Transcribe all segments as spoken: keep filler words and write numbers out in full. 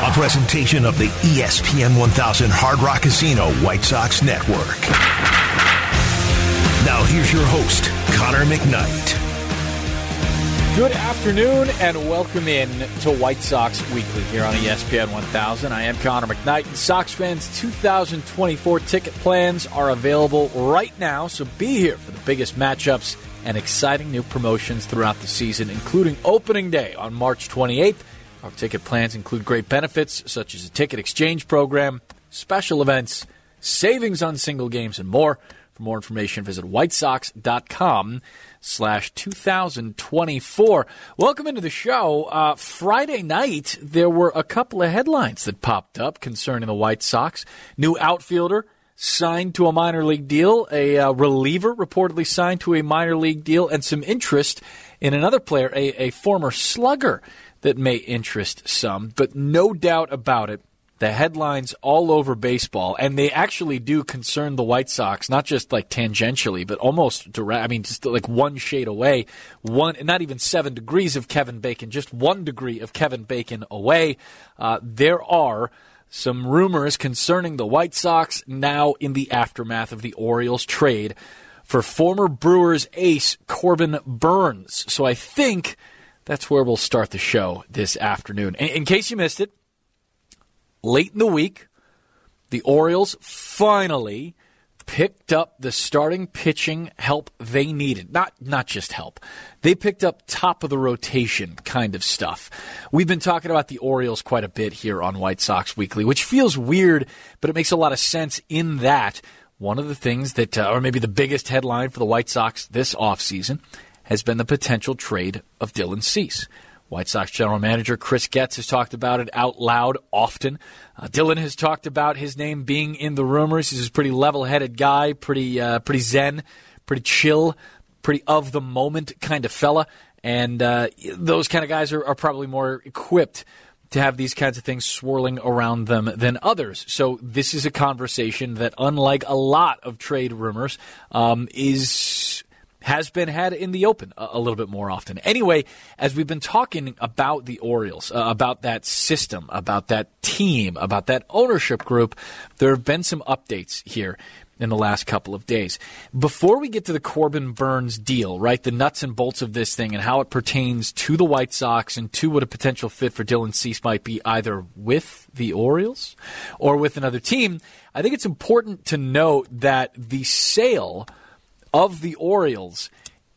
A presentation of the E S P N one thousand Hard Rock Casino White Sox Network. Now here's your host, Connor McKnight. Good afternoon and welcome in to White Sox Weekly here on E S P N one thousand. I am Connor McKnight, and Sox fans' two thousand twenty-four ticket plans are available right now, so be here for the biggest matchups and exciting new promotions throughout the season, including opening day on March twenty-eighth. Our ticket plans include great benefits such as a ticket exchange program, special events, savings on single games, and more. For more information, visit whitesox.com slash 2024. Welcome into the show. Uh, Friday night, there were a couple of headlines that popped up concerning the White Sox. New outfielder signed to a minor league deal, a uh, reliever reportedly signed to a minor league deal, and some interest in another player, a, a former slugger that may interest some. But no doubt about it, the headlines all over baseball, and they actually do concern the White Sox, not just like tangentially, but almost direct. I mean, just like one shade away, one, not even seven degrees of Kevin Bacon, just one degree of Kevin Bacon away. Uh, there are some rumors concerning the White Sox now in the aftermath of the Orioles trade for former Brewers ace Corbin Burnes. So I think that's where we'll start the show this afternoon. In, in case you missed it, late in the week, the Orioles finally picked up the starting pitching help they needed. Not not just help. They picked up top of the rotation kind of stuff. We've been talking about the Orioles quite a bit here on White Sox Weekly, which feels weird, but it makes a lot of sense in that one of the things that, uh, or maybe the biggest headline for the White Sox this offseason has been the potential trade of Dylan Cease. White Sox general manager Chris Getz has talked about it out loud often. Uh, Dylan has talked about his name being in the rumors. He's a pretty level-headed guy, pretty uh, pretty zen, pretty chill, pretty of-the-moment kind of fella. And uh, those kind of guys are, are probably more equipped to have these kinds of things swirling around them than others. So this is a conversation that, unlike a lot of trade rumors, um, is... has been had in the open a, a little bit more often. Anyway, as we've been talking about the Orioles, uh, about that system, about that team, about that ownership group, there have been some updates here in the last couple of days. Before we get to the Corbin Burnes deal, right, the nuts and bolts of this thing and how it pertains to the White Sox and to what a potential fit for Dylan Cease might be either with the Orioles or with another team, I think it's important to note that the sale of the Orioles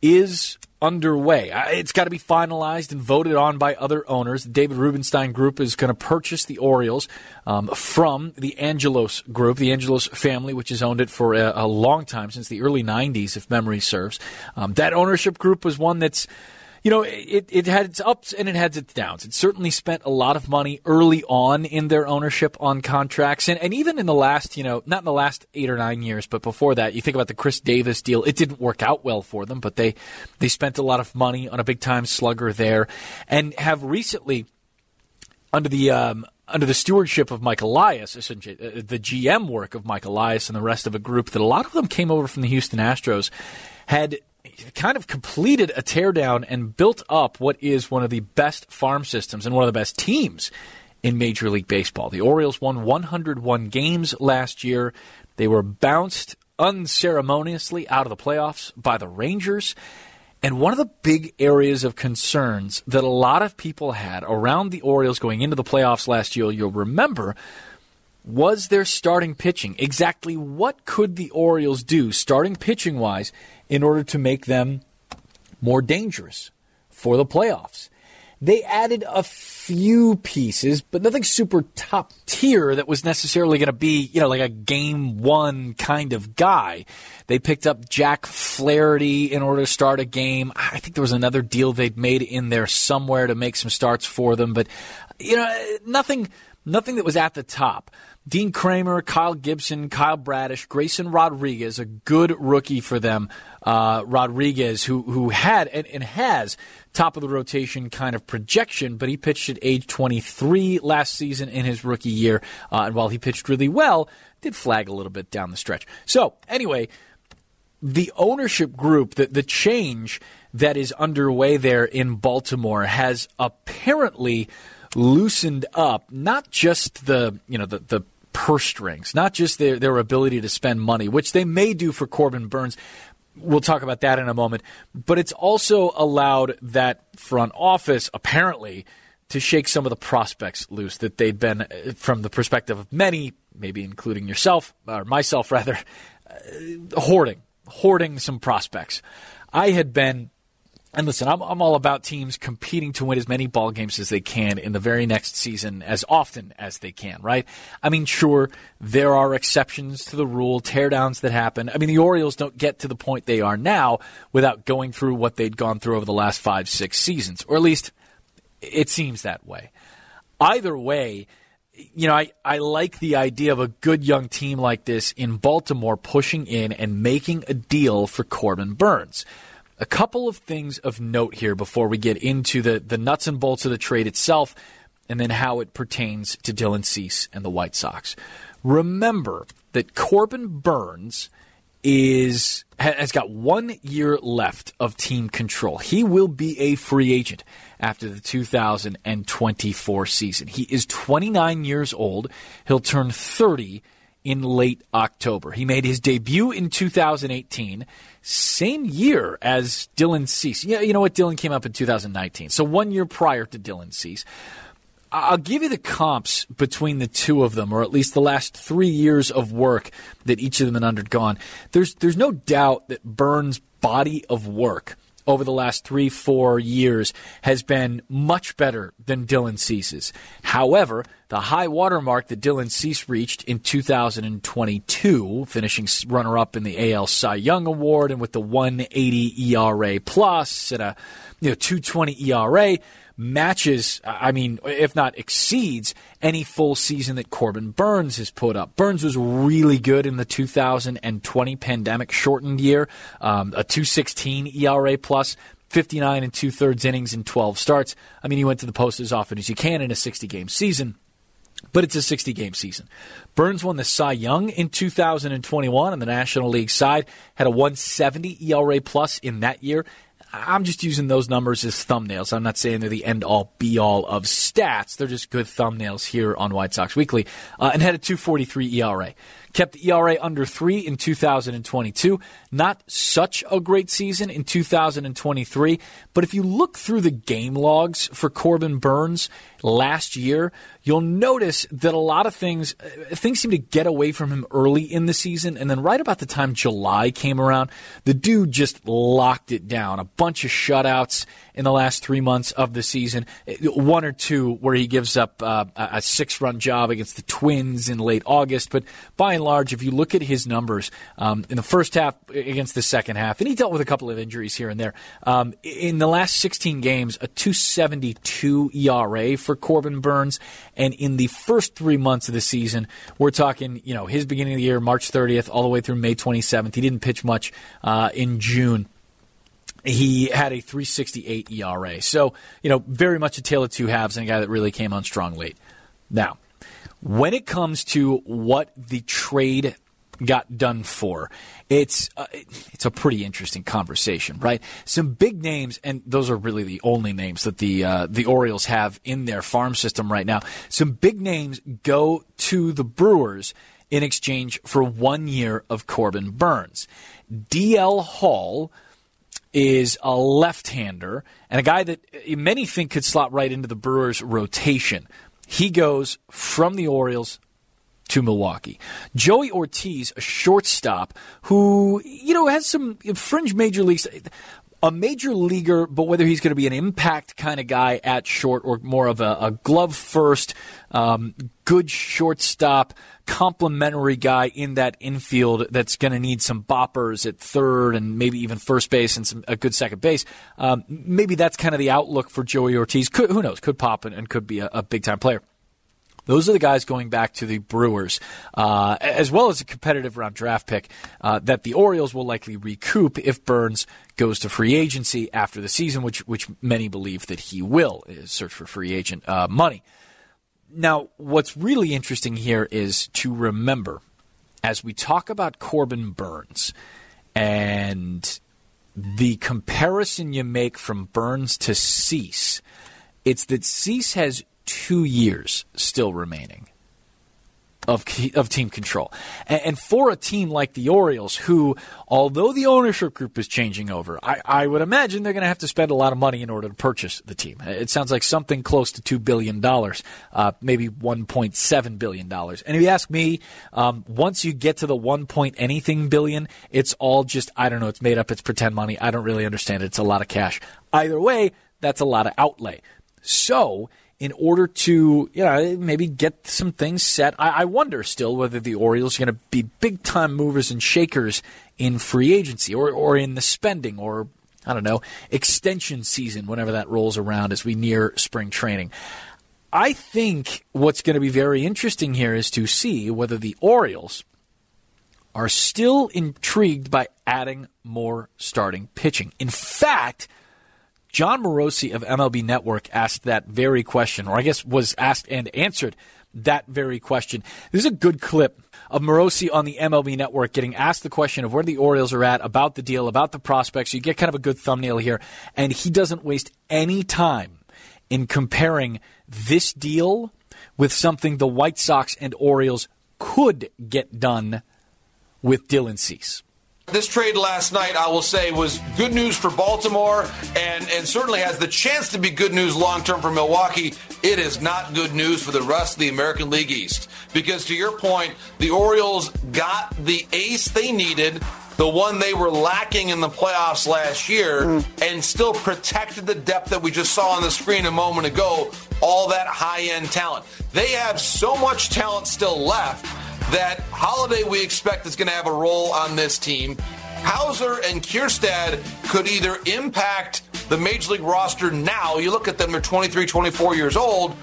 is underway. It's got to be finalized and voted on by other owners. The David Rubenstein Group is going to purchase the Orioles um, from the Angelos Group, the Angelos family, which has owned it for a, a long time, since the early nineties, if memory serves. Um, that ownership group was one that's, you know, it, it had its ups and it had its downs. It certainly spent a lot of money early on in their ownership on contracts. And, and even in the last, you know, not in the last eight or nine years, but before that, you think about the Chris Davis deal. It didn't work out well for them, but they, they spent a lot of money on a big-time slugger there and have recently, under the um, under the stewardship of Mike Elias, essentially uh, the G M work of Mike Elias and the rest of a group that a lot of them came over from the Houston Astros, had kind of completed a teardown and built up what is one of the best farm systems and one of the best teams in Major League Baseball. The Orioles won one hundred one games last year. They were bounced unceremoniously out of the playoffs by the Rangers. And one of the big areas of concerns that a lot of people had around the Orioles going into the playoffs last year, you'll remember, was their starting pitching. Exactly what could the Orioles do, starting pitching-wise, in order to make them more dangerous for the playoffs? They added a few pieces, but nothing super top tier that was necessarily going to be, you know, like a game one kind of guy. They picked up Jack Flaherty in order to start a game. I think there was another deal they'd made in there somewhere to make some starts for them, but, you know, nothing, nothing that was at the top. Dean Kramer, Kyle Gibson, Kyle Bradish, Grayson Rodriguez, a good rookie for them. Uh, Rodriguez, who who had and, and has top of the rotation kind of projection, but he pitched at age twenty-three last season in his rookie year. Uh, and while he pitched really well, did flag a little bit down the stretch. So anyway, the ownership group, the, the change that is underway there in Baltimore has apparently loosened up not just the you know the, the purse strings, not just their, their ability to spend money, which they may do for Corbin Burnes. We'll talk about that in a moment. But it's also allowed that front office, apparently, to shake some of the prospects loose that they'd been, from the perspective of many, maybe including yourself, or myself rather, uh, hoarding, hoarding some prospects. I had been, and listen, I'm, I'm all about teams competing to win as many ball games as they can in the very next season as often as they can, right? I mean, sure, there are exceptions to the rule, teardowns that happen. I mean, the Orioles don't get to the point they are now without going through what they'd gone through over the last five, six seasons, or at least it seems that way. Either way, you know, I, I like the idea of a good young team like this in Baltimore pushing in and making a deal for Corbin Burnes. A couple of things of note here before we get into the, the nuts and bolts of the trade itself and then how it pertains to Dylan Cease and the White Sox. Remember that Corbin Burnes is has got one year left of team control. He will be a free agent after the two thousand twenty-four season. He is twenty-nine years old. He'll turn thirty in late October. He made his debut in two thousand eighteen, same year as Dylan Cease. Yeah, you know what? Dylan came up in two thousand nineteen, so one year prior to Dylan Cease. I'll give you the comps between the two of them, or at least the last three years of work that each of them had undergone. There's there's no doubt that Burnes' body of work over the last three, four years has been much better than Dylan Cease's. However, the high watermark that Dylan Cease reached in two thousand twenty-two, finishing runner-up in the A L Cy Young Award and with the one eighty E R A plus and a you know two twenty E R A, matches, I mean, if not exceeds, any full season that Corbin Burnes has put up. Burnes was really good in the two thousand twenty pandemic-shortened year, um, a two sixteen E R A plus, fifty-nine and two-thirds innings in twelve starts. I mean, he went to the post as often as you can in a sixty-game season, but it's a sixty-game season. Burnes won the Cy Young in two thousand twenty-one on the National League side, had a one seventy E R A plus in that year. I'm just using those numbers as thumbnails. I'm not saying they're the end-all, be-all of stats. They're just good thumbnails here on White Sox Weekly. Uh, and had a two forty-three E R A. Kept the E R A under three in two thousand twenty-two. Not such a great season in two thousand twenty-three. But if you look through the game logs for Corbin Burnes last year, you'll notice that a lot of things, things seem to get away from him early in the season. And then right about the time July came around, the dude just locked it down. A bunch of shutouts in the last three months of the season. One or two where he gives up uh, a six-run job against the Twins in late August. But by and large, if you look at his numbers um, in the first half against the second half, and he dealt with a couple of injuries here and there, um, in the last sixteen games, a two seventy-two E R A for Corbin Burnes. And in the first three months of the season, we're talking, you know, his beginning of the year, March thirtieth, all the way through May twenty-seventh. He didn't pitch much uh, in June. He had a three sixty-eight E R A. So, you know, very much a tale of two halves and a guy that really came on strong late. Now, when it comes to what the trade got done for, it's uh, it's a pretty interesting conversation, right? Some big names, and those are really the only names that the uh, the Orioles have in their farm system right now. Some big names go to the Brewers in exchange for one year of Corbin Burnes. D L Hall is a left-hander and a guy that many think could slot right into the Brewers' rotation. He goes from the Orioles to Milwaukee. Joey Ortiz, a shortstop who, you know, has some fringe major leagues, a major leaguer, but whether he's going to be an impact kind of guy at short or more of a, a glove-first, um, good shortstop, complimentary guy in that infield that's going to need some boppers at third and maybe even first base and some, a good second base. Um, maybe that's kind of the outlook for Joey Ortiz. Could, who knows? Could pop and, and could be a, a big-time player. Those are the guys going back to the Brewers, uh, as well as a competitive round draft pick uh, that the Orioles will likely recoup if Burnes goes to free agency after the season, which which many believe that he will, is search for free agent uh, money. Now, what's really interesting here is to remember, as we talk about Corbin Burnes and the comparison you make from Burnes to Cease, it's that Cease has two years still remaining of of team control. And, and for a team like the Orioles, who, although the ownership group is changing over, I, I would imagine they're going to have to spend a lot of money in order to purchase the team. It sounds like something close to two billion dollars, uh, maybe one point seven billion dollars. And if you ask me, um, once you get to the one point anything billion, it's all just, I don't know, it's made up, it's pretend money. I don't really understand it. It's a lot of cash. Either way, that's a lot of outlay. So, in order to, you know, maybe get some things set, I, I wonder still whether the Orioles are going to be big-time movers and shakers in free agency or, or in the spending or, I don't know, extension season, whenever that rolls around as we near spring training. I think what's going to be very interesting here is to see whether the Orioles are still intrigued by adding more starting pitching. In fact, John Morosi of M L B Network asked that very question, or I guess was asked and answered that very question. This is a good clip of Morosi on the M L B Network getting asked the question of where the Orioles are at, about the deal, about the prospects. You get kind of a good thumbnail here, and he doesn't waste any time in comparing this deal with something the White Sox and Orioles could get done with Dylan Cease. This trade last night, I will say, was good news for Baltimore and, and certainly has the chance to be good news long-term for Milwaukee. It is not good news for the rest of the American League East. Because to your point, the Orioles got the ace they needed, the one they were lacking in the playoffs last year, mm. and still protected the depth that we just saw on the screen a moment ago, all that high-end talent. They have so much talent still left that Holiday, we expect, is going to have a role on this team. Hauser and Kierstad could either impact the Major League roster now, you look at them, they're twenty-three, twenty-four years old,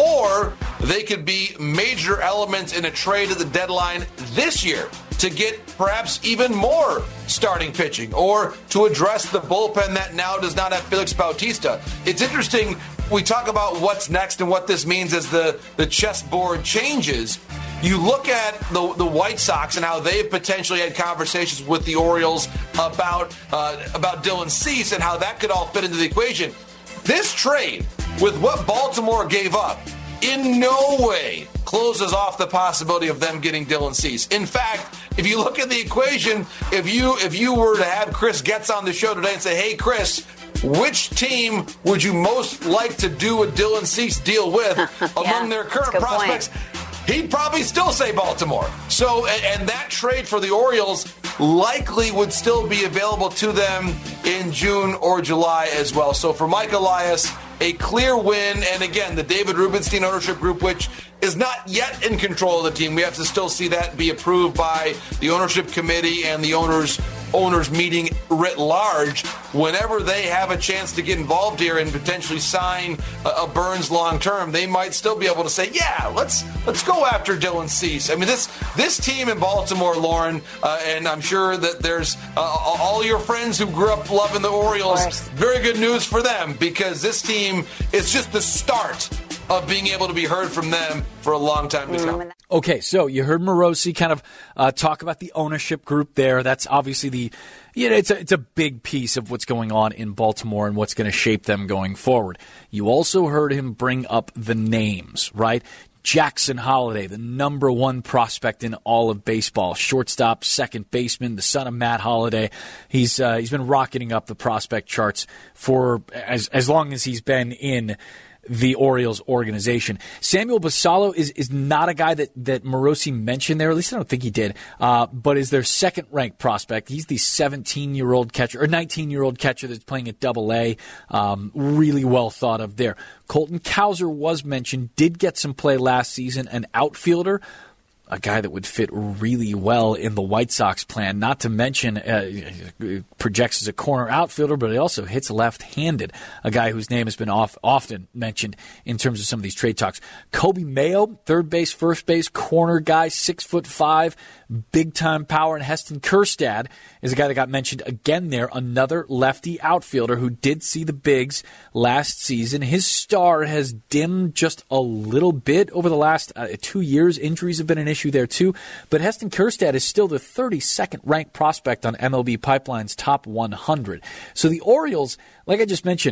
or they could be major elements in a trade at the deadline this year to get perhaps even more starting pitching or to address the bullpen that now does not have Felix Bautista. It's interesting, we talk about what's next and what this means as the, the chessboard changes. You look at the the White Sox and how they've potentially had conversations with the Orioles about uh, about Dylan Cease and how that could all fit into the equation. This trade, with what Baltimore gave up, in no way closes off the possibility of them getting Dylan Cease. In fact, if you look at the equation, if you if you were to have Chris Getz on the show today and say, hey, Chris, which team would you most like to do a Dylan Cease deal with yeah, among their current prospects? Point. He'd probably still say Baltimore. So, and that trade for the Orioles likely would still be available to them in June or July as well. So for Mike Elias, a clear win. And again, the David Rubenstein ownership group, which is not yet in control of the team. We have to still see that be approved by the ownership committee and the owners owners meeting writ large. Whenever they have a chance to get involved here and potentially sign a, a Burns long term, they might still be able to say, yeah, let's let's go after Dylan Cease. I mean, this this team in Baltimore, Lauren, uh, and I'm sure that there's uh, all your friends who grew up loving the Orioles. Very good news for them, because this team is just the start of being able to be heard from them for a long time to come. Okay, so you heard Morosi kind of uh, talk about the ownership group there. That's obviously the, you know, it's a, it's a big piece of what's going on in Baltimore and what's going to shape them going forward. You also heard him bring up the names, right? Jackson Holliday, the number one prospect in all of baseball, shortstop, second baseman, the son of Matt Holliday. He's uh, he's been rocketing up the prospect charts for as as long as he's been in the Orioles organization. Samuel Basallo is is not a guy that, that Morosi mentioned there, at least I don't think he did, uh, but is their second-ranked prospect. He's the seventeen-year-old catcher, or nineteen-year-old catcher that's playing at Double A. Um, really well thought of there. Colton Cowser was mentioned, did get some play last season, an outfielder, a guy that would fit really well in the White Sox plan, not to mention uh, projects as a corner outfielder, but he also hits left-handed, a guy whose name has been off, often mentioned in terms of some of these trade talks. Kobe Mayo, third base, first base, corner guy, six foot five, big-time power, and Heston Kjerstad is a guy that got mentioned again there, another lefty outfielder who did see the bigs last season. His star has dimmed just a little bit over the last uh, two years. Injuries have been an issue there too, but Heston Kjerstad is still the thirty-second ranked prospect on M L B Pipeline's top one hundred. So the Orioles, like I just mentioned,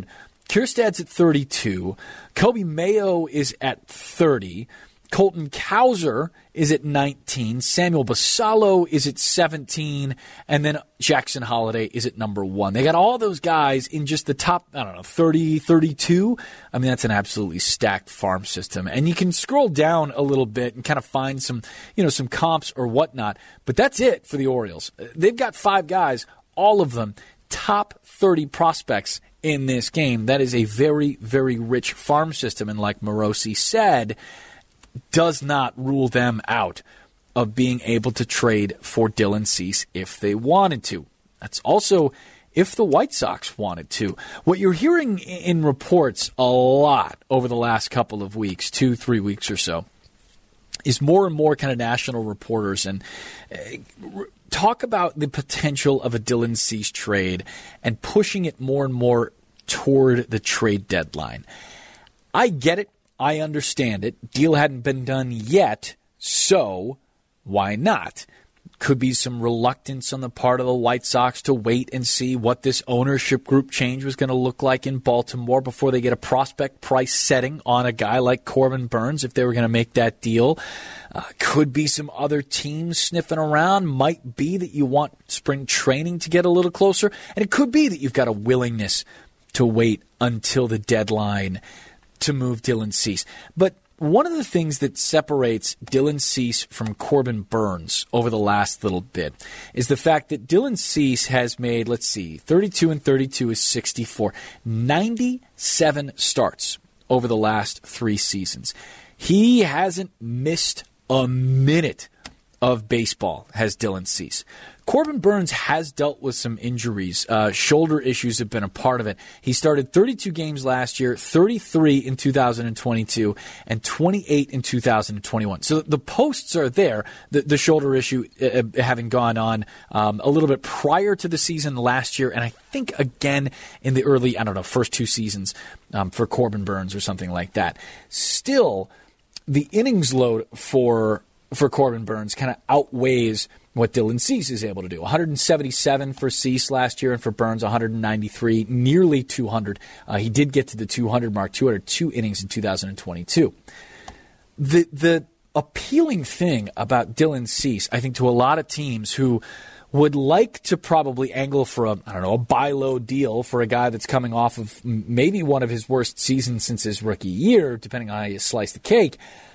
Kjerstad's at thirty-two. Kobe Mayo is at thirty. Colton Cowser is at nineteen. Samuel Basallo is at seventeen. And then Jackson Holiday is at number one. They got all those guys in just the top, I don't know, thirty, thirty-two. I mean, that's an absolutely stacked farm system. And you can scroll down a little bit and kind of find some, you know, some comps or whatnot. But that's it for the Orioles. They've got five guys, all of them top thirty prospects in this game. That is a very, very rich farm system. And like Morosi said, does not rule them out of being able to trade for Dylan Cease if they wanted to. That's also if the White Sox wanted to. What you're hearing in reports a lot over the last couple of weeks, two, three weeks or so, is more and more kind of national reporters and uh, talk about the potential of a Dylan Cease trade and pushing it more and more toward the trade deadline. I get it. I understand it. Deal hadn't been done yet, so why not? Could be some reluctance on the part of the White Sox to wait and see what this ownership group change was going to look like in Baltimore before they get a prospect price setting on a guy like Corbin Burnes if they were going to make that deal. Uh, could be some other teams sniffing around. Might be that you want spring training to get a little closer. And it could be that you've got a willingness to wait until the deadline to move Dylan Cease. But one of the things that separates Dylan Cease from Corbin Burnes over the last little bit is the fact that Dylan Cease has made, let's see, thirty-two and thirty-two is sixty-four, ninety-seven starts over the last three seasons. He hasn't missed a minute of baseball, has Dylan Cease. Corbin Burnes has dealt with some injuries. Uh, shoulder issues have been a part of it. He started thirty-two games last year, thirty-three in two thousand twenty-two, and twenty-eight in two thousand twenty-one. So the posts are there, the, the shoulder issue uh, having gone on um, a little bit prior to the season last year, and I think again in the early, I don't know, first two seasons um, for Corbin Burnes or something like that. Still, the innings load for for Corbin Burnes kind of outweighs what Dylan Cease is able to do. one hundred seventy-seven for Cease last year, and for Burnes, one hundred ninety-three, nearly two hundred. Uh, he did get to the two hundred mark, two hundred two innings in two thousand twenty-two. The the appealing thing about Dylan Cease, I think, to a lot of teams who would like to probably angle for a, I don't know, a buy low deal for a guy that's coming off of maybe one of his worst seasons since his rookie year, depending on how you slice the cake,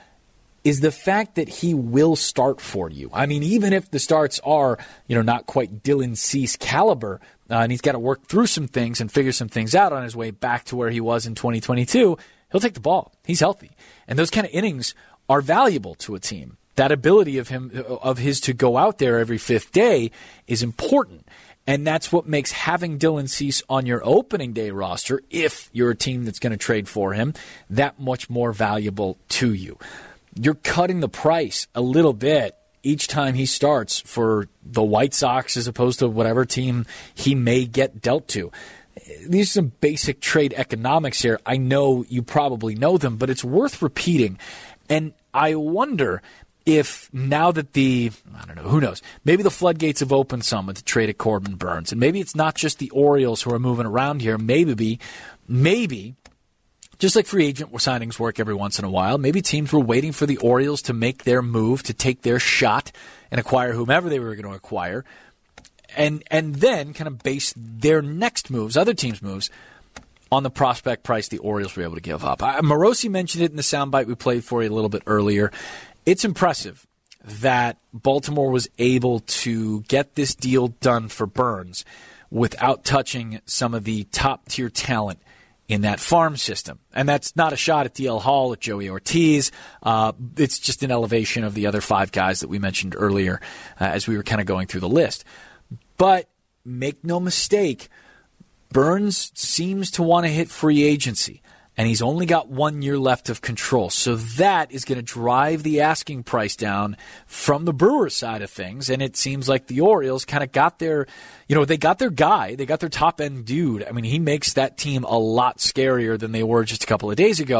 is the fact that he will start for you. I mean, even if the starts are, you know, not quite Dylan Cease caliber, uh, and he's got to work through some things and figure some things out on his way back to where he was in twenty twenty-two, he'll take the ball. He's healthy. And those kind of innings are valuable to a team. That ability of him, of his to go out there every fifth day is important. And that's what makes having Dylan Cease on your opening day roster, if you're a team that's going to trade for him, that much more valuable to you. You're cutting the price a little bit each time he starts for the White Sox as opposed to whatever team he may get dealt to. These are some basic trade economics here. I know you probably know them, but it's worth repeating. And I wonder if now that the, I don't know, who knows, maybe the floodgates have opened some with the trade of Corbin Burnes. And maybe it's not just the Orioles who are moving around here. Maybe, maybe, just like free agent signings work every once in a while, maybe teams were waiting for the Orioles to make their move, to take their shot and acquire whomever they were going to acquire, and and then kind of base their next moves, other teams' moves, on the prospect price the Orioles were able to give up. I, Morosi mentioned it in the soundbite we played for you a little bit earlier. It's impressive that Baltimore was able to get this deal done for Burnes without touching some of the top-tier talent in that farm system. And that's not a shot at D L Hall, at Joey Ortiz. Uh, it's just an elevation of the other five guys that we mentioned earlier uh, as we were kind of going through the list. But make no mistake, Burnes seems to want to hit free agency, and he's only got one year left of control. So that is going to drive the asking price down from the Brewers side of things. And it seems like the Orioles kind of got their, you know, they got their guy. They got their top-end dude. I mean, he makes that team a lot scarier than they were just a couple of days ago.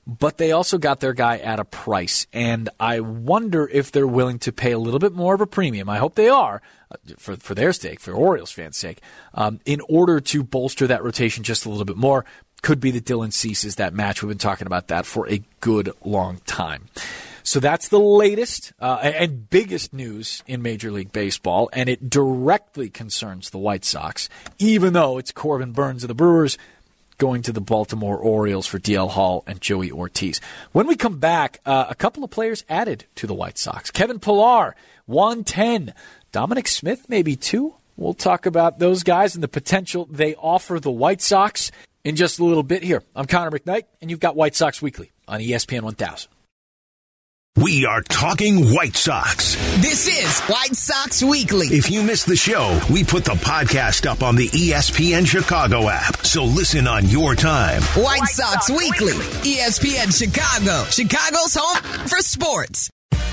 but they also got their guy at a price. And I wonder if they're willing to pay a little bit more of a premium. I hope they are, uh, for, for their sake, for Orioles fans' sake, um, in order to bolster that rotation just a little bit more. Could be that Dylan Cease is that match. We've been talking about that for a good long time. So that's the latest uh, and biggest news in Major League Baseball, and it directly concerns the White Sox, even though it's Corbin Burnes of the Brewers going to the Baltimore Orioles for D L Hall and Joey Ortiz. When we come back, uh, a couple of players added to the White Sox. Kevin Pillar, one ten. Dominic Smith, maybe two. We'll talk about those guys and the potential they offer the White Sox in just a little bit here. I'm Connor McKnight, and you've got White Sox Weekly on E S P N one thousand. We are talking White Sox. This is White Sox Weekly. If you missed the show, we put the podcast up on the E S P N Chicago app. So listen on your time. White, White Sox, Sox Weekly. Weekly. E S P N Chicago. Chicago's home for sports.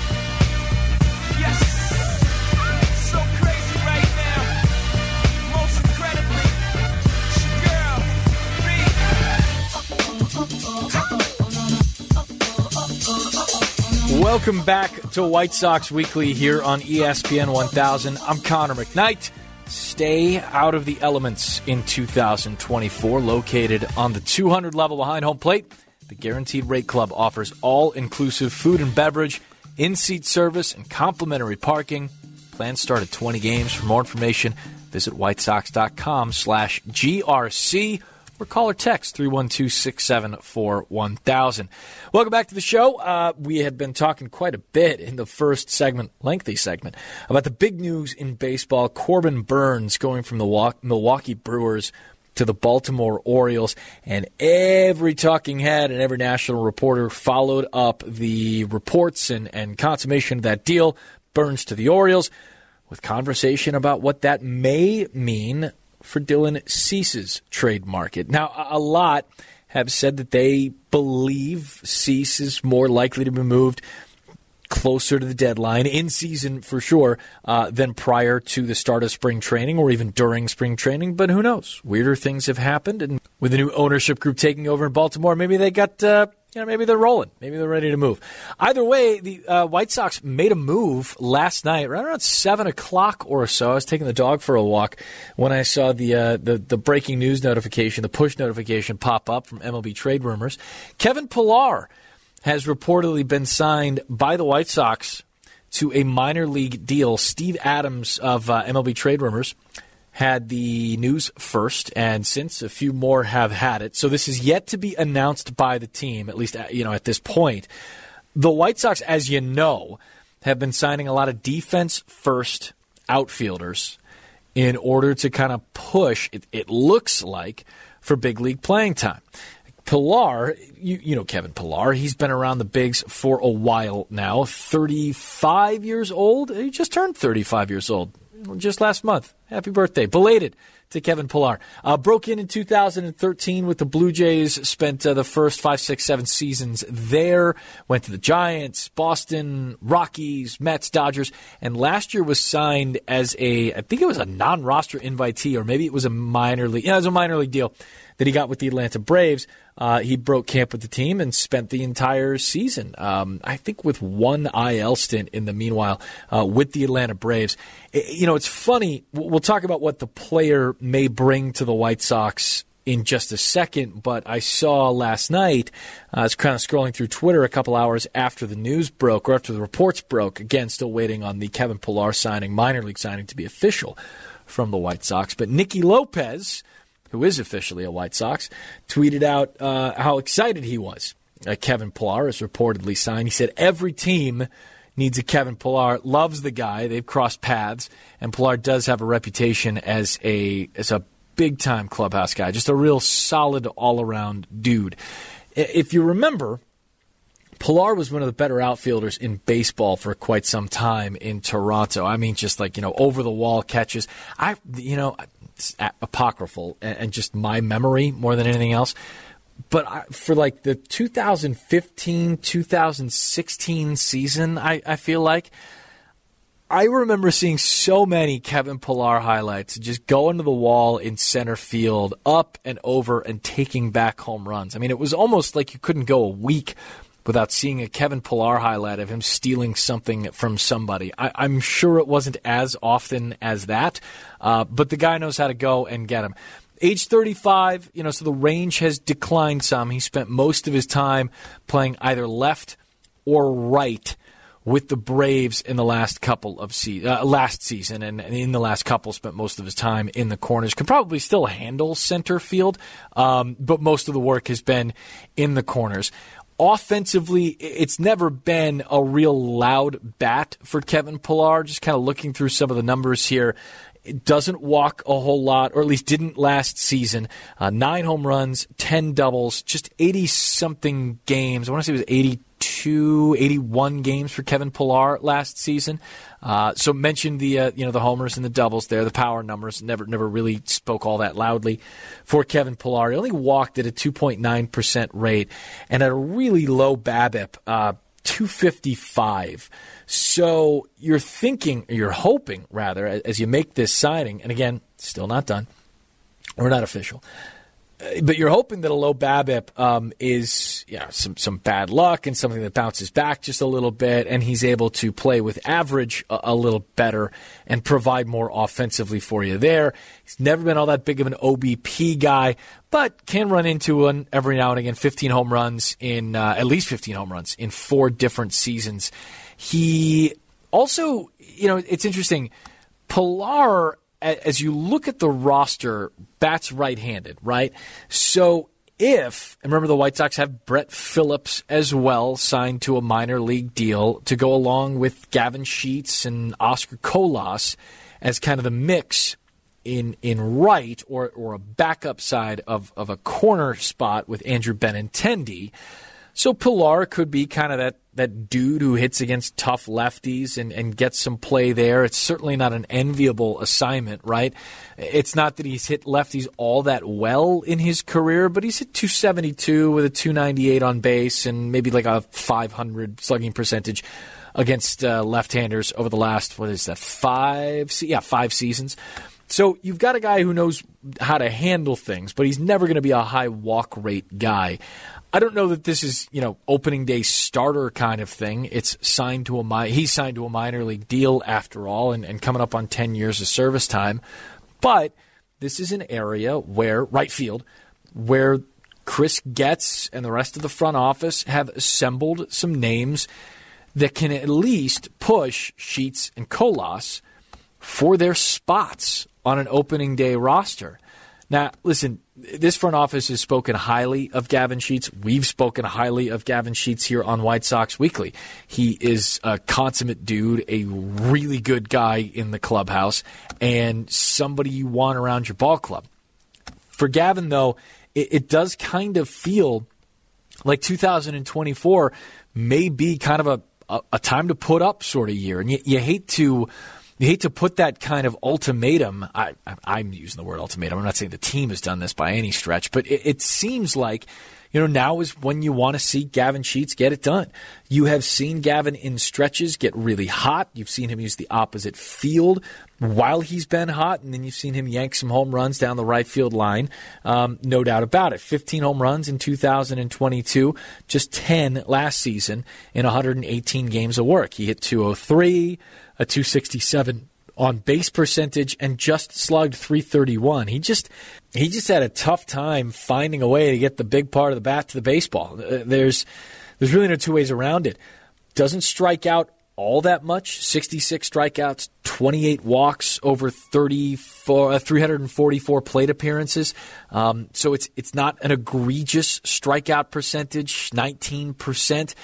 Yes. So crazy right now. Most incredibly. Girl. Welcome back to White Sox Weekly here on E S P N one thousand. I'm Connor McKnight. Stay out of the elements in two thousand twenty-four. Located on the two hundred level behind home plate, the Guaranteed Rate Club offers all-inclusive food and beverage, in-seat service, and complimentary parking. Plans start at twenty games. For more information, visit whitesox.com slash GRC. Or call or text three one two, six seven four, one thousand. Welcome back to the show. Uh, we had been talking quite a bit in the first segment, lengthy segment, about the big news in baseball. Corbin Burnes going from the Milwaukee Brewers to the Baltimore Orioles. And every talking head and every national reporter followed up the reports and, and consummation of that deal. Burnes to the Orioles with conversation about what that may mean for Dylan Cease's trade market. Now, a lot have said that they believe Cease is more likely to be moved closer to the deadline, in season for sure, uh, than prior to the start of spring training or even during spring training. But who knows? Weirder things have happened. And with the new ownership group taking over in Baltimore, maybe they got... Uh, You know, maybe they're rolling. Maybe they're ready to move. Either way, the uh, White Sox made a move last night, right around seven o'clock or so. I was taking the dog for a walk when I saw the, uh, the the breaking news notification, the push notification pop up from M L B Trade Rumors. Kevin Pillar has reportedly been signed by the White Sox to a minor league deal. Steve Adams of uh, M L B Trade Rumors had the news first, and since a few more have had it. So this is yet to be announced by the team, at least you know at this point. The White Sox, as you know, have been signing a lot of defense-first outfielders in order to kind of push, it, it looks like, for big league playing time. Pillar, you, you know Kevin Pillar, he's been around the bigs for a while now, thirty-five years old. He just turned thirty-five years old. Just last month. Happy birthday. Belated to Kevin Pillar. Uh, broke in in two thousand thirteen with the Blue Jays, spent uh, the first five, six, seven seasons there, went to the Giants, Boston, Rockies, Mets, Dodgers, and last year was signed as a, I think it was a non-roster invitee, or maybe it was a minor league, yeah, it was a minor league deal that he got with the Atlanta Braves. Uh, he broke camp with the team and spent the entire season, um, I think with one I L stint in the meanwhile, uh, with the Atlanta Braves. It, you know, it's funny. We'll talk about what the player may bring to the White Sox in just a second, but I saw last night, uh, I was kind of scrolling through Twitter a couple hours after the news broke, or after the reports broke, again, still waiting on the Kevin Pillar signing, minor league signing, to be official from the White Sox. But Nicky Lopez, who is officially a White Sox, tweeted out uh, how excited he was. Uh, Kevin Pillar is reportedly signed. He said every team needs a Kevin Pillar, loves the guy. They've crossed paths, and Pillar does have a reputation as a as a big-time clubhouse guy, just a real solid all-around dude. If you remember, Pillar was one of the better outfielders in baseball for quite some time in Toronto. I mean, just like, you know, over-the-wall catches. I, you know... It's apocryphal and just my memory more than anything else. But I, for like the two thousand fifteen, two thousand sixteen season, I, I feel like I remember seeing so many Kevin Pillar highlights just going to the wall in center field, up and over, and taking back home runs. I mean, it was almost like you couldn't go a week without seeing a Kevin Pillar highlight of him stealing something from somebody. I, I'm sure it wasn't as often as that, uh, but the guy knows how to go and get him. Age thirty-five, you know, so the range has declined some. He spent most of his time playing either left or right with the Braves in the last couple of se- uh, last season, and, and in the last couple spent most of his time in the corners. Can probably still handle center field, um, but most of the work has been in the corners. Offensively, it's never been a real loud bat for Kevin Pillar. Just kind of looking through some of the numbers here. It doesn't walk a whole lot, or at least didn't last season. Uh, nine home runs, ten doubles, just eighty-something games. I want to say it was eighty-two, eighty-one games for Kevin Pillar last season. Uh, so mentioned the uh, you know the homers and the doubles there, the power numbers. Never never really spoke all that loudly for Kevin Pillar. He only walked at a two point nine percent rate and at a really low BABIP, uh, two fifty-five. So you're thinking, or you're hoping, rather, as you make this signing, and again, still not done, or not official, but you're hoping that a low BABIP um, is yeah, some, some bad luck and something that bounces back just a little bit, and he's able to play with average a, a little better and provide more offensively for you there. He's never been all that big of an O B P guy, but can run into one every now and again. fifteen home runs in, uh, at least fifteen home runs in four different seasons. He also, you know, it's interesting, Pillar, as you look at the roster, bats right-handed, right? So if, and remember the White Sox have Brett Phillips as well, signed to a minor league deal to go along with Gavin Sheets and Oscar Colas as kind of the mix in in right, or or a backup side of, of a corner spot with Andrew Benintendi. So Pillar could be kind of that, that dude who hits against tough lefties and, and gets some play there. It's certainly not an enviable assignment, right? It's not that he's hit lefties all that well in his career, but he's hit two seventy-two with a two ninety-eight on base and maybe like a five hundred slugging percentage against uh, left-handers over the last, what is that, five? Yeah, five seasons. So you've got a guy who knows how to handle things, but he's never going to be a high walk rate guy. I don't know that this is, you know, opening day starter kind of thing. It's signed to a mi- he's signed to a minor league deal after all, and, and coming up on ten years of service time. But this is an area where, right field, where Chris Getz and the rest of the front office have assembled some names that can at least push Sheets and Colas for their spots on an opening day roster. Now, listen, this front office has spoken highly of Gavin Sheets. We've spoken highly of Gavin Sheets here on White Sox Weekly. He is a consummate dude, a really good guy in the clubhouse, and somebody you want around your ball club. For Gavin, though, it, it does kind of feel like two thousand twenty-four may be kind of a, a, a time to put up sort of year. And you, you hate to... You hate to put that kind of ultimatum. I, I'm using the word ultimatum. I'm not saying the team has done this by any stretch, but it, it seems like, you know, now is when you want to see Gavin Sheets get it done. You have seen Gavin in stretches get really hot. You've seen him use the opposite field while he's been hot, and then you've seen him yank some home runs down the right field line. Um, no doubt about it. fifteen home runs in two thousand twenty-two, just ten last season in one hundred eighteen games of work. He hit two oh three, a two sixty-seven on base percentage, and just slugged three thirty-one. He just he just had a tough time finding a way to get the big part of the bat to the baseball. There's there's really no two ways around it. Doesn't strike out all that much. sixty-six strikeouts, twenty-eight walks over thirty-four, uh, three hundred forty-four plate appearances. Um, so it's it's not an egregious strikeout percentage, nineteen percent.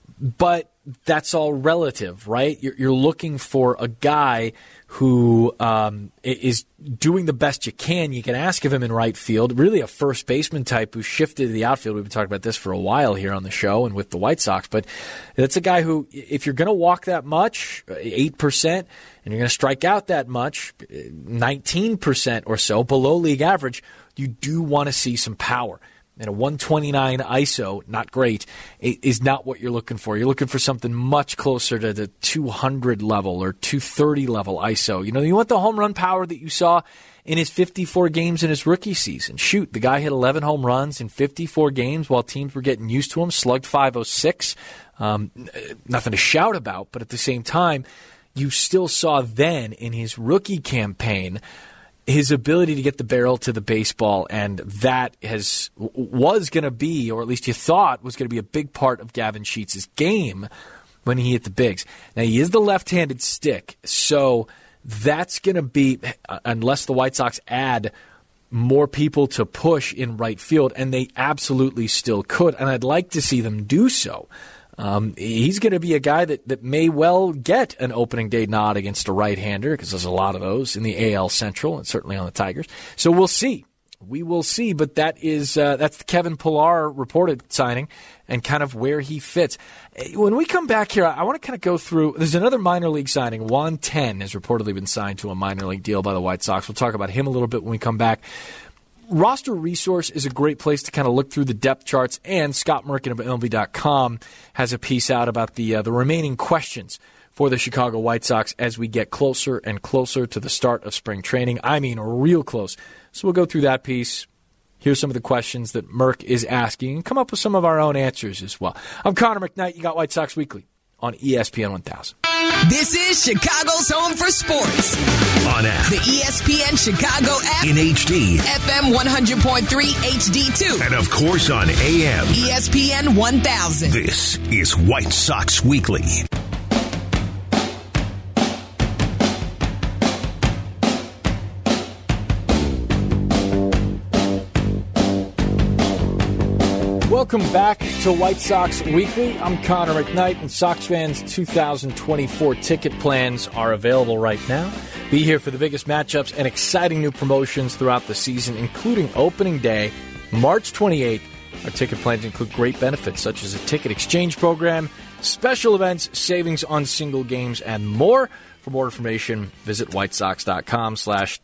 But that's all relative, right? You're, you're looking for a guy who um, is doing the best you can. You can ask of him in right field, really a first baseman type who shifted to the outfield. We've been talking about this for a while here on the show and with the White Sox. But that's a guy who, if you're going to walk that much, eight percent, and you're going to strike out that much, nineteen percent or so, below league average, you do want to see some power. And a one twenty-nine I S O, not great, is not what you're looking for. You're looking for something much closer to the two hundred level or two thirty level I S O. You know, you want the home run power that you saw in his fifty-four games in his rookie season. Shoot, the guy hit eleven home runs in fifty-four games while teams were getting used to him, slugged five oh six. Um, nothing to shout about, but at the same time, you still saw then in his rookie campaign his ability to get the barrel to the baseball, and that has was going to be, or at least you thought was going to be a big part of Gavin Sheets' game when he hit the bigs. Now, he is the left-handed stick, so that's going to be, unless the White Sox add more people to push in right field, and they absolutely still could, and I'd like to see them do so. Um, he's going to be a guy that, that may well get an opening day nod against a right-hander, because there's a lot of those in the A L Central and certainly on the Tigers. So we'll see. We will see, but that is uh, that's the Kevin Pillar reported signing and kind of where he fits. When we come back here, I want to kind of go through, there's another minor league signing. Juan Ten has reportedly been signed to a minor league deal by the White Sox. We'll talk about him a little bit when we come back. Roster Resource is a great place to kind of look through the depth charts, and Scott Merkin of M L B dot com has a piece out about the uh, the remaining questions for the Chicago White Sox as we get closer and closer to the start of spring training. I mean, real close. So we'll go through that piece. Here's some of the questions that Merck is asking and come up with some of our own answers as well. I'm Connor McKnight. You got White Sox Weekly on E S P N one thousand. This is Chicago's home for sports. On app. The E S P N Chicago app. In H D. F M one hundred point three H D two. And of course on A M. E S P N one thousand. This is White Sox Weekly. Welcome back to White Sox Weekly. I'm Connor McKnight, and Sox fans' two thousand twenty-four ticket plans are available right now. Be here for the biggest matchups and exciting new promotions throughout the season, including opening day, March twenty-eighth. Our ticket plans include great benefits such as a ticket exchange program, special events, savings on single games, and more. For more information, visit whitesox.com slash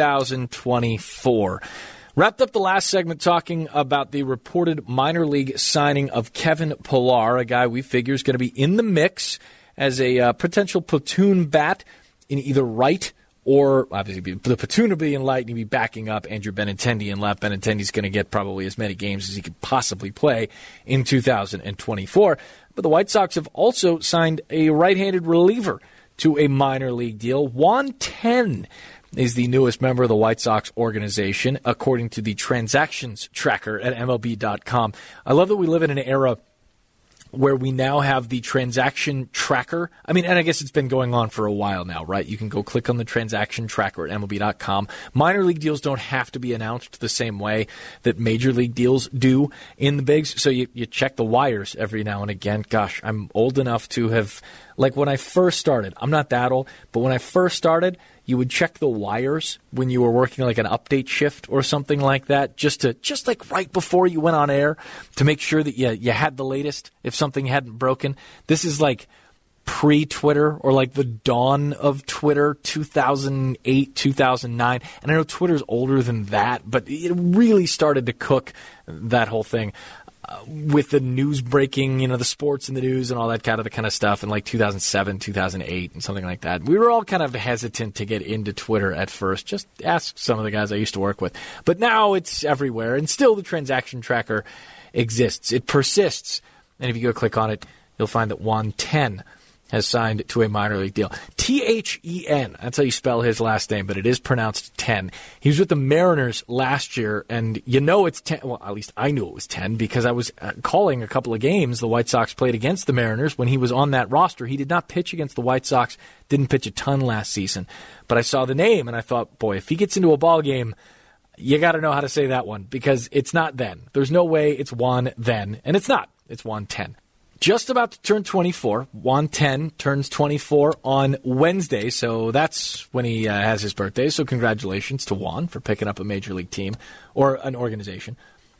2024. Wrapped up the last segment talking about the reported minor league signing of Kevin Pillar, a guy we figure is going to be in the mix as a uh, potential platoon bat in either right or, obviously, the platoon will be in light and he'll be backing up Andrew Benintendi in left. Benintendi's going to get probably as many games as he could possibly play in two thousand twenty-four. But the White Sox have also signed a right-handed reliever to a minor league deal. Juan Ten is the newest member of the White Sox organization, according to the transactions tracker at M L B dot com. I love that we live in an era where we now have the transaction tracker. I mean, and I guess it's been going on for a while now, right? You can go click on the transaction tracker at M L B dot com. Minor league deals don't have to be announced the same way that major league deals do in the bigs. So you, you check the wires every now and again. Gosh, I'm old enough to have, like when I first started, I'm not that old, but when I first started, you would check the wires when you were working like an update shift or something like that, just to just like right before you went on air to make sure that you, you had the latest if something hadn't broken. This is like pre-Twitter or like the dawn of Twitter, two thousand eight, two thousand nine. And I know Twitter's older than that, but it really started to cook that whole thing. Uh, with the news breaking, you know, the sports in the news and all that kind of the kind of stuff in like two thousand seven, two thousand eight and something like that. We were all kind of hesitant to get into Twitter at first. Just ask some of the guys I used to work with. But now it's everywhere, and still the transaction tracker exists. It persists. And if you go click on it, you'll find that Juan Ten has signed to a minor league deal. T H E N. That's how you spell his last name, but it is pronounced ten. He was with the Mariners last year, and you know it's ten. Well, at least I knew it was ten because I was calling a couple of games the White Sox played against the Mariners when he was on that roster. He did not pitch against the White Sox, didn't pitch a ton last season. But I saw the name, and I thought, boy, if he gets into a ball game, you got to know how to say that one because it's not then. There's no way it's Juan then, and it's not. It's Juan Ten. Just about to turn twenty-four. Juan Ten turns twenty-four on Wednesday, so that's when he uh, has his birthday. So congratulations to Juan for picking up a major league team or an organization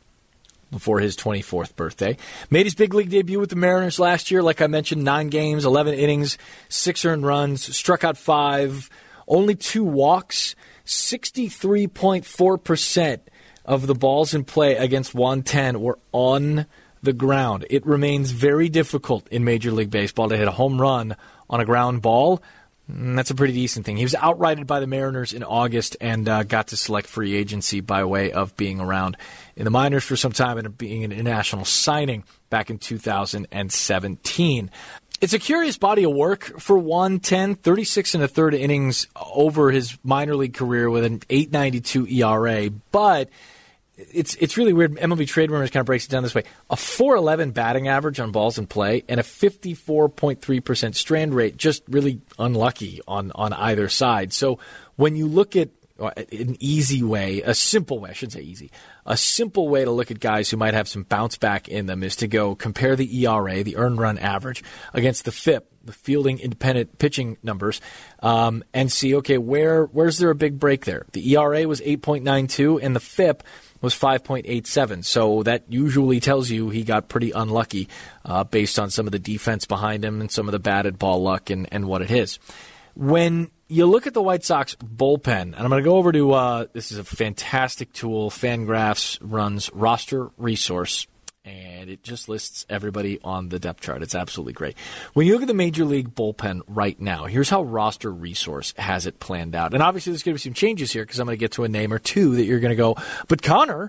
before his twenty-fourth birthday. Made his big league debut with the Mariners last year. Like I mentioned, nine games, eleven innings, six earned runs, struck out five, only two walks, sixty-three point four percent of the balls in play against one ten were on the ground. It remains very difficult in Major League Baseball to hit a home run on a ground ball. And that's a pretty decent thing. He was outrighted by the Mariners in August and uh, got to select free agency by way of being around in the minors for some time and being an international signing back in two thousand seventeen. It's a curious body of work for one ten, thirty-six and a third innings over his minor league career with an eight ninety-two E R A, but it's it's really weird. M L B Trade Rumors kind of breaks it down this way. A four eleven batting average on balls in play and a fifty-four point three percent strand rate, just really unlucky on, on either side. So when you look at an easy way, a simple way, I shouldn't say easy, a simple way to look at guys who might have some bounce back in them is to go compare the E R A, the earned run average, against the F I P, the fielding independent pitching numbers, um, and see, okay, where where's there a big break there? The E R A was eight point nine two and the F I P was five point eight seven. So that usually tells you he got pretty unlucky uh, based on some of the defense behind him and some of the batted ball luck and, and what it is. When you look at the White Sox bullpen, and I'm going to go over to, uh, this is a fantastic tool, Fangraphs runs Roster Resource, and it just lists everybody on the depth chart. It's absolutely great. When you look at the Major League bullpen right now, here's how Roster Resource has it planned out. And obviously there's going to be some changes here because I'm going to get to a name or two that you're going to go, but Connor,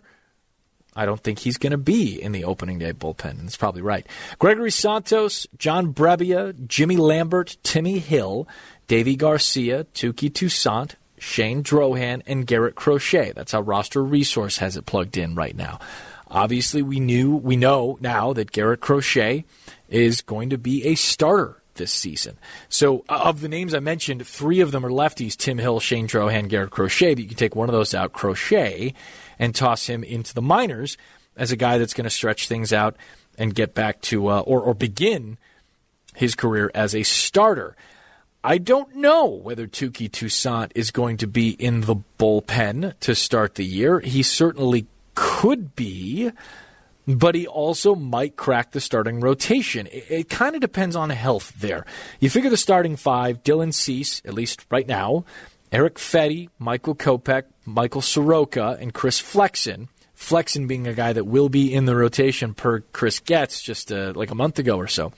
I don't think he's going to be in the opening day bullpen, and that's probably right. Gregory Santos, John Brebbia, Jimmy Lambert, Timmy Hill, Davey Garcia, Touki Toussaint, Shane Drohan, and Garrett Crochet. That's how Roster Resource has it plugged in right now. Obviously, we knew, we know now that Garrett Crochet is going to be a starter this season. So of the names I mentioned, three of them are lefties, Tim Hill, Shane Drohan, Garrett Crochet, but you can take one of those out, Crochet, and toss him into the minors as a guy that's going to stretch things out and get back to, uh, or, or begin his career as a starter. I don't know whether Touki Toussaint is going to be in the bullpen to start the year. He certainly could be, but he also might crack the starting rotation. It, it kind of depends on health there. You figure the starting five, Dylan Cease, at least right now, Eric Fetty, Michael Kopech, Michael Soroka, and Chris Flexen. Flexen being a guy that will be in the rotation per Chris Getz just uh, like a month ago or so.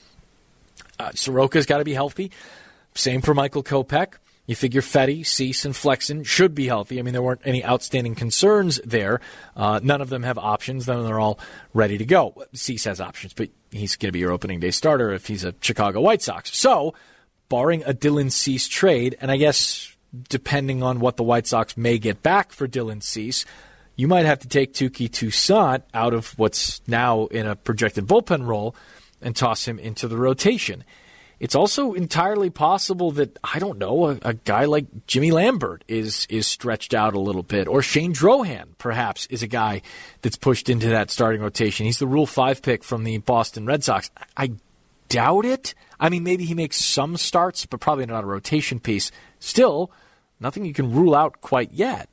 Uh, Soroka's got to be healthy. Same for Michael Kopech. You figure Fetty, Cease, and Flexen should be healthy. I mean, there weren't any outstanding concerns there. Uh, none of them have options. None of them are all ready to go. Cease has options, but he's going to be your opening day starter if he's a Chicago White Sox. So, barring a Dylan Cease trade, and I guess depending on what the White Sox may get back for Dylan Cease, you might have to take Touki Toussaint out of what's now in a projected bullpen role and toss him into the rotation. It's also entirely possible that, I don't know, a, a guy like Jimmy Lambert is is stretched out a little bit, or Shane Drohan, perhaps, is a guy that's pushed into that starting rotation. He's the Rule five pick from the Boston Red Sox. I doubt it. I mean, maybe he makes some starts, but probably not a rotation piece. Still, nothing you can rule out quite yet.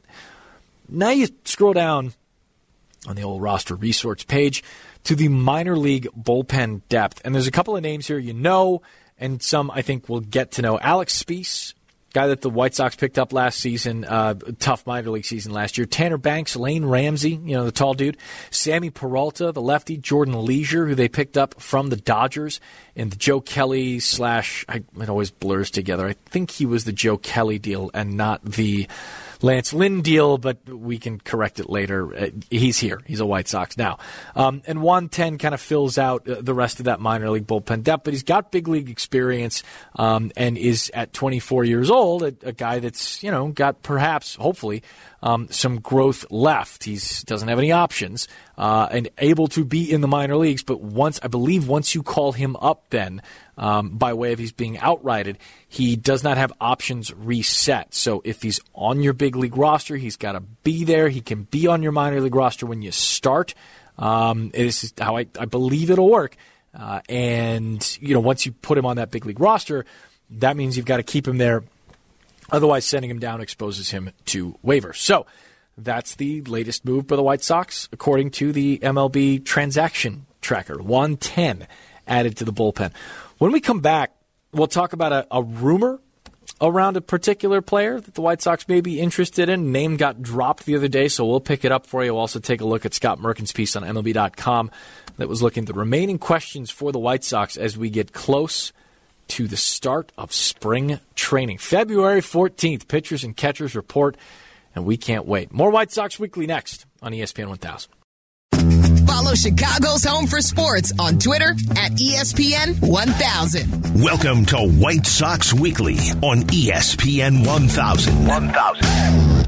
Now you scroll down on the old Roster Resource page to the minor league bullpen depth, and there's a couple of names here you know, and some I think we'll get to know. Alex Spies, guy that the White Sox picked up last season, uh, tough minor league season last year. Tanner Banks, Lane Ramsey, you know, the tall dude. Sammy Peralta, the lefty. Jordan Leisure, who they picked up from the Dodgers. And the Joe Kelly slash, I, it always blurs together. I think he was the Joe Kelly deal and not the Lance Lynn deal, but we can correct it later. He's here. He's a White Sox now. Um, and one ten kind of fills out the rest of that minor league bullpen depth, but he's got big league experience um, and is at twenty-four years old, a, a guy that's, you know, got perhaps, hopefully, um, some growth left. He doesn't have any options uh, and able to be in the minor leagues, but once, I believe once you call him up then, Um, by way of he's being outrighted, he does not have options reset. So if he's on your big league roster, he's got to be there. He can be on your minor league roster when you start. Um, this is how I, I believe it'll work. Uh, and, you know, once you put him on that big league roster, that means you've got to keep him there. Otherwise, sending him down exposes him to waivers. So that's the latest move for the White Sox, according to the M L B transaction tracker. one ten added to the bullpen. When we come back, we'll talk about a, a rumor around a particular player that the White Sox may be interested in. Name got dropped the other day, so we'll pick it up for you. We'll also take a look at Scott Merkin's piece on M L B dot com that was looking at the remaining questions for the White Sox as we get close to the start of spring training. February fourteenth, pitchers and catchers report, and we can't wait. More White Sox Weekly next on E S P N one thousand. Follow Chicago's Home for Sports on Twitter at E S P N one thousand. Welcome to White Sox Weekly on E S P N one thousand. one thousand.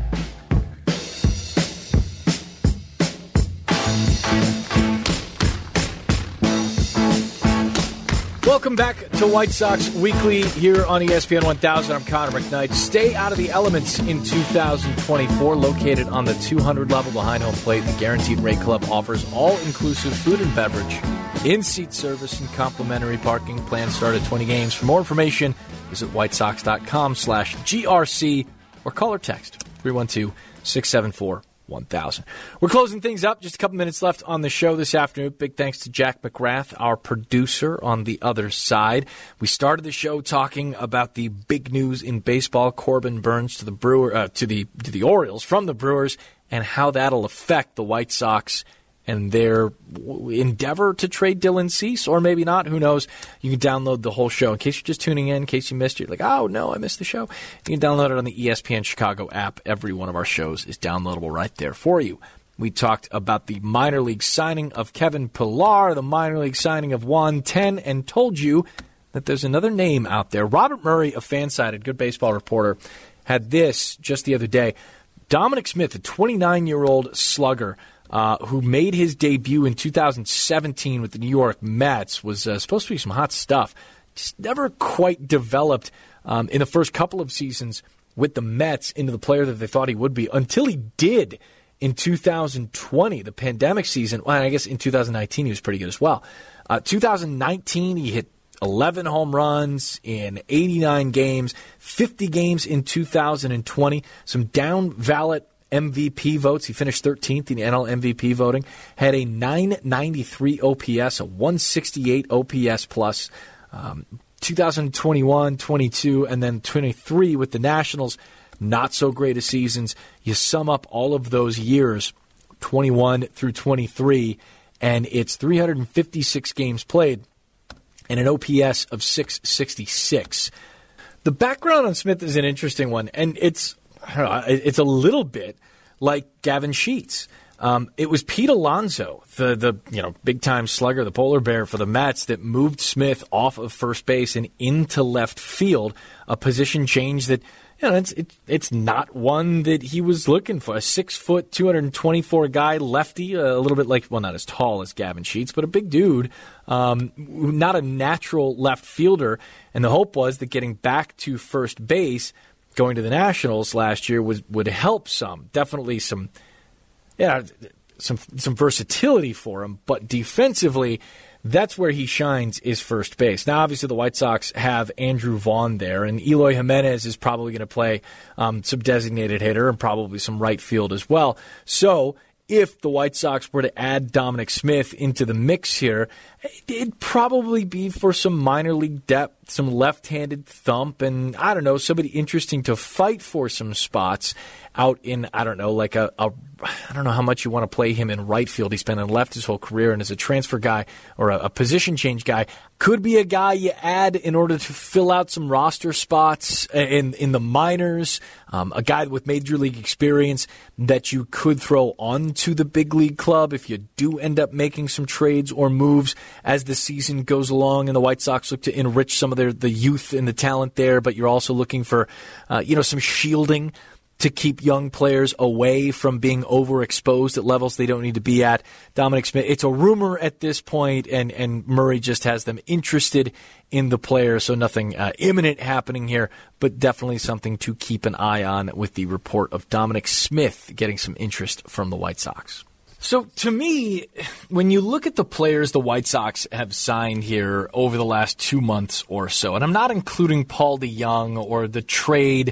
Welcome back to White Sox Weekly here on E S P N one thousand. I'm Connor McKnight. Stay out of the elements in two thousand twenty-four. Located on the two hundred level behind home plate, the Guaranteed Rate Club offers all-inclusive food and beverage, in-seat service, and complimentary parking. Plans start at twenty games. For more information, visit whitesox.com slash GRC or call or text three one two, six seven four, one thousand. We're closing things up. Just a couple minutes left on the show this afternoon. Big thanks to Jack McGrath, our producer on the other side. We started the show talking about the big news in baseball. Corbin Burns to the Brewer, uh, to the to the Orioles from the Brewers, and how that'll affect the White Sox and their endeavor to trade Dylan Cease, or maybe not. Who knows? You can download the whole show. In case you're just tuning in, in case you missed it, you're like, oh, no, I missed the show. You can download it on the E S P N Chicago app. Every one of our shows is downloadable right there for you. We talked about the minor league signing of Kevin Pillar, the minor league signing of Juan Ten, and told you that there's another name out there. Robert Murray of Fansided, good baseball reporter, had this just the other day. Dominic Smith, a twenty-nine-year-old slugger, Uh, who made his debut in two thousand seventeen with the New York Mets, was uh, supposed to be some hot stuff. Just never quite developed um, in the first couple of seasons with the Mets into the player that they thought he would be until he did in two thousand twenty, the pandemic season. Well, I guess in two thousand nineteen he was pretty good as well. Uh, two thousand nineteen he hit eleven home runs in eighty-nine games, fifty games in two thousand twenty, some down ballot M V P votes. He finished thirteenth in the N L M V P voting. Had a nine ninety-three O P S, a one sixty-eight O P S plus. Um, two thousand twenty-one, twenty-two, and then twenty-three with the Nationals. Not so great of seasons. You sum up all of those years, twenty-one through twenty-three, and it's three hundred fifty-six games played and an O P S of six sixty-six. The background on Smith is an interesting one, and it's I don't know, it's a little bit like Gavin Sheets. Um, it was Pete Alonso, the the you know big time slugger, the polar bear for the Mets, that moved Smith off of first base and into left field, a position change that you know it's it, it's not one that he was looking for. A six foot, two hundred twenty-four guy, lefty, a little bit like well, not as tall as Gavin Sheets, but a big dude, um, not a natural left fielder. And the hope was that getting back to first base, going to the Nationals last year was would help some. Definitely some, yeah, some some versatility for him. But defensively, that's where he shines, is first base. Now, obviously, the White Sox have Andrew Vaughn there, and Eloy Jimenez is probably going to play um, some designated hitter and probably some right field as well. So if the White Sox were to add Dominic Smith into the mix here, it'd probably be for some minor league depth, some left-handed thump, and, I don't know, somebody interesting to fight for some spots out in, I don't know, like a, a I don't know how much you want to play him in right field. He's been in left his whole career, and as a transfer guy or a, a position change guy, could be a guy you add in order to fill out some roster spots in in the minors, um, a guy with major league experience that you could throw onto the big league club if you do end up making some trades or moves as the season goes along and the White Sox look to enrich some of their the youth and the talent there, but you're also looking for uh, you know some shielding to keep young players away from being overexposed at levels they don't need to be at. Dominic Smith, it's a rumor at this point, and, and Murray just has them interested in the player, so nothing uh, imminent happening here, but definitely something to keep an eye on with the report of Dominic Smith getting some interest from the White Sox. So to me, when you look at the players the White Sox have signed here over the last two months or so, and I'm not including Paul DeJong or the trade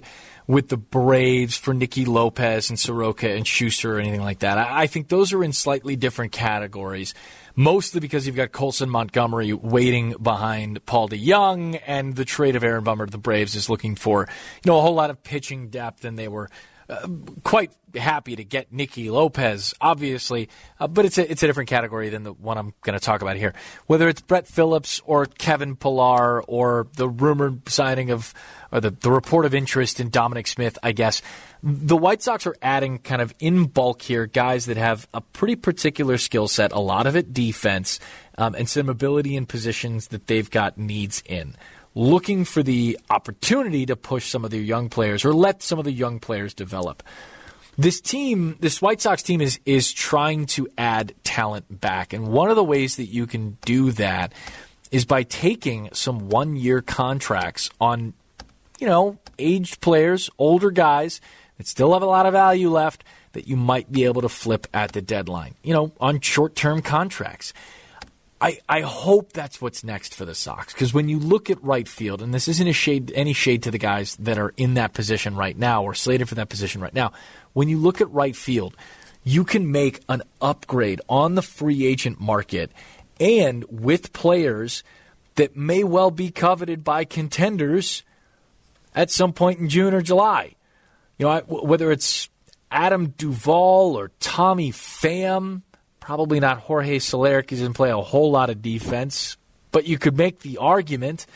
with the Braves for Nicky Lopez and Soroka and Schuster or anything like that. I, I think those are in slightly different categories, mostly because you've got Colson Montgomery waiting behind Paul DeJong, and the trade of Aaron Bummer to the Braves is looking for, you know, a whole lot of pitching depth, and they were uh, quite happy to get Nicky Lopez, obviously, uh, but it's a, it's a different category than the one I'm going to talk about here. Whether it's Brett Phillips or Kevin Pillar or the rumored signing of, or the, the report of interest in Dominic Smith, I guess, the White Sox are adding kind of in bulk here guys that have a pretty particular skill set, a lot of it defense, um, and some ability in positions that they've got needs in. Looking for the opportunity to push some of their young players or let some of the young players develop. This team, this White Sox team is is trying to add talent back. And one of the ways that you can do that is by taking some one-year contracts on, you know, aged players, older guys that still have a lot of value left that you might be able to flip at the deadline, you know, on short-term contracts. I, I hope that's what's next for the Sox, because when you look at right field, and this isn't a shade, any shade to the guys that are in that position right now or slated for that position right now, when you look at right field, you can make an upgrade on the free agent market and with players that may well be coveted by contenders at some point in June or July. You know, whether it's Adam Duvall or Tommy Pham, probably not Jorge Soler because he doesn't play a whole lot of defense, but you could make the argument.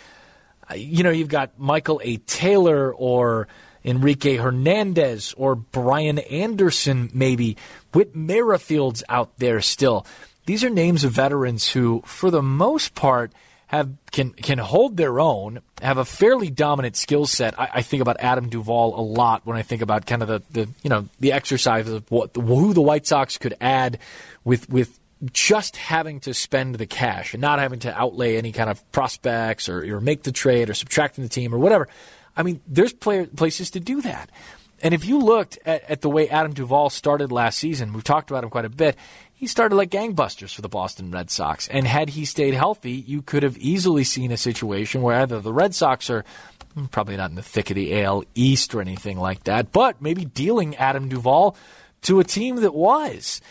You know, you've got Michael A. Taylor or Enrique Hernandez or Brian Anderson maybe. Whit Merrifield's out there still. These are names of veterans who, for the most part, have can can hold their own, have a fairly dominant skill set. I, I think about Adam Duvall a lot when I think about kind of the, the you know the exercise of what who the White Sox could add with with just having to spend the cash and not having to outlay any kind of prospects or, or make the trade or subtract from the team or whatever. I mean, there's player, places to do that. And if you looked at, at the way Adam Duvall started last season, we've talked about him quite a bit. He started like gangbusters for the Boston Red Sox. And had he stayed healthy, you could have easily seen a situation where either the Red Sox are probably not in the thick of the A L East or anything like that, but maybe dealing Adam Duvall to a team that was.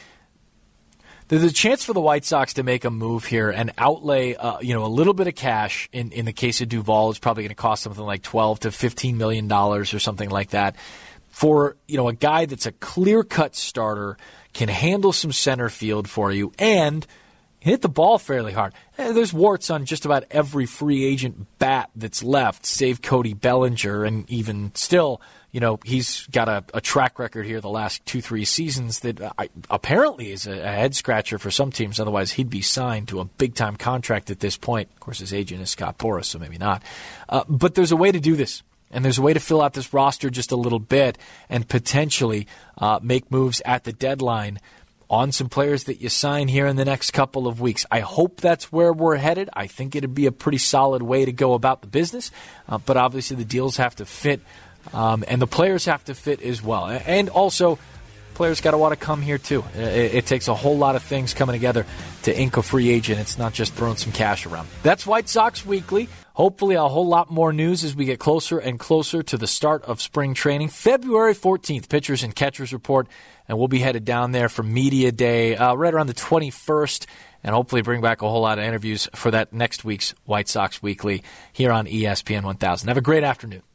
There's a chance for the White Sox to make a move here and outlay uh, you know, a little bit of cash. In, in the case of Duvall, it's probably going to cost something like twelve to fifteen million dollars or something like that for, you know, a guy that's a clear-cut starter, can handle some center field for you, and hit the ball fairly hard. There's warts on just about every free agent bat that's left, save Cody Bellinger, and even still, you know, he's got a, a track record here the last two, three seasons that I, apparently is a, a head-scratcher for some teams. Otherwise, he'd be signed to a big-time contract at this point. Of course, his agent is Scott Boras, so maybe not. Uh, but there's a way to do this. And there's a way to fill out this roster just a little bit and potentially uh, make moves at the deadline on some players that you sign here in the next couple of weeks. I hope that's where we're headed. I think it'd be a pretty solid way to go about the business. Uh, but obviously the deals have to fit, um, and the players have to fit as well. And also, players got to want to come here too. It, it takes a whole lot of things coming together to ink a free agent. It's not just throwing some cash around. That's White Sox Weekly. Hopefully a whole lot more news as we get closer and closer to the start of spring training. February fourteenth, Pitchers and Catchers Report, and we'll be headed down there for Media Day uh, right around the twenty-first, and hopefully bring back a whole lot of interviews for that next week's White Sox Weekly here on E S P N one thousand. Have a great afternoon.